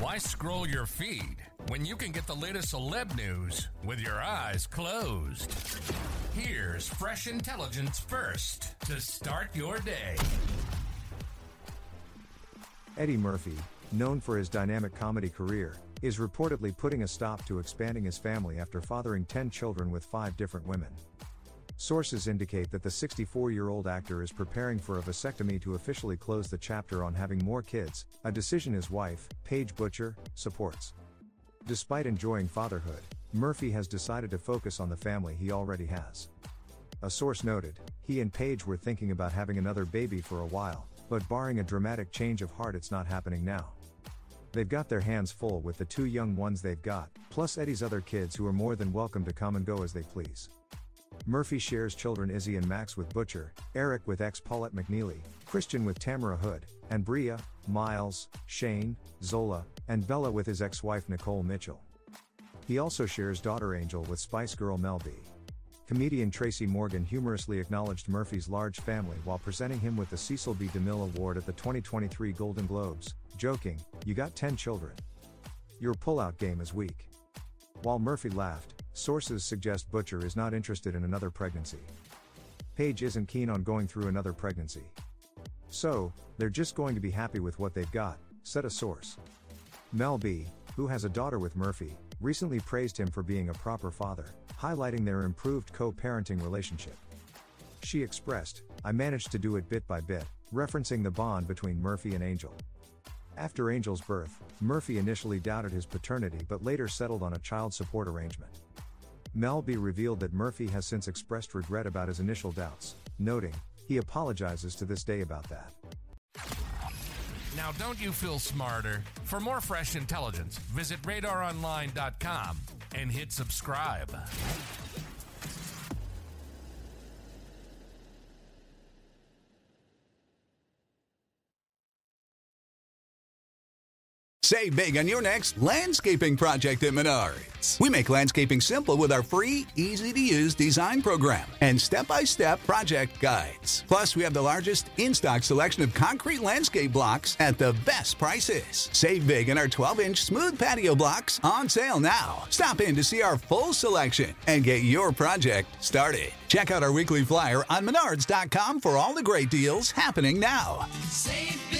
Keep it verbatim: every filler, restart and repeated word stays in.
Why scroll your feed when you can get the latest celeb news with your eyes closed? Here's fresh intelligence first to start your day. Eddie Murphy, known for his dynamic comedy career, is reportedly putting a stop to expanding his family after fathering ten children with five different women. Sources indicate that the sixty-four-year-old actor is preparing for a vasectomy to officially close the chapter on having more kids, a decision his wife, Paige Butcher, supports. Despite enjoying fatherhood, Murphy has decided to focus on the family he already has. A source noted, he and Paige were thinking about having another baby for a while, but barring a dramatic change of heart, it's not happening now. They've got their hands full with the two young ones they've got, plus Eddie's other kids who are more than welcome to come and go as they please. Murphy shares children Izzy and Max with Butcher, Eric with ex-Paulette McNeely, Christian with Tamara Hood, and Bria, Miles, Shane, Zola, and Bella with his ex-wife Nicole Mitchell. He also shares daughter Angel with Spice Girl Mel B. Comedian Tracy Morgan humorously acknowledged Murphy's large family while presenting him with the Cecil B. DeMille Award at the twenty twenty-three Golden Globes, joking, "You got ten children. Your pullout game is weak." While Murphy laughed, sources suggest Butcher is not interested in another pregnancy. Paige isn't keen on going through another pregnancy. So, they're just going to be happy with what they've got, said a source. Mel B, who has a daughter with Murphy, recently praised him for being a proper father, highlighting their improved co-parenting relationship. She expressed, "I managed to do it bit by bit," referencing the bond between Murphy and Angel. After Angel's birth, Murphy initially doubted his paternity but later settled on a child support arrangement. Mel B revealed that Murphy has since expressed regret about his initial doubts, noting, "He apologizes to this day about that." Now don't you feel smarter? For more fresh intelligence, visit radar online dot com and hit subscribe. Save big on your next landscaping project at Menards. We make landscaping simple with our free, easy-to-use design program and step-by-step project guides. Plus, we have the largest in-stock selection of concrete landscape blocks at the best prices. Save big on our twelve-inch smooth patio blocks, on sale now. Stop in to see our full selection and get your project started. Check out our weekly flyer on Menards dot com for all the great deals happening now. Save big.